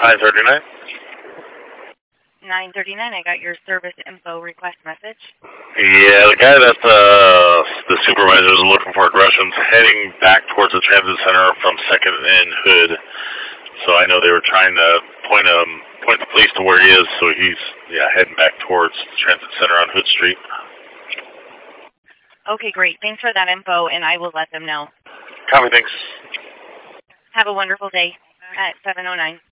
939. 939, I got your service info request message. Yeah, the guy that the supervisor is looking for at Grusham's heading back towards the transit center from 2nd and Hood. So I know they were trying to point the police to where he is, so he's heading back towards the transit center on Hood Street. Okay, great. Thanks for that info, and I will let them know. Copy, thanks. Have a wonderful day at 709.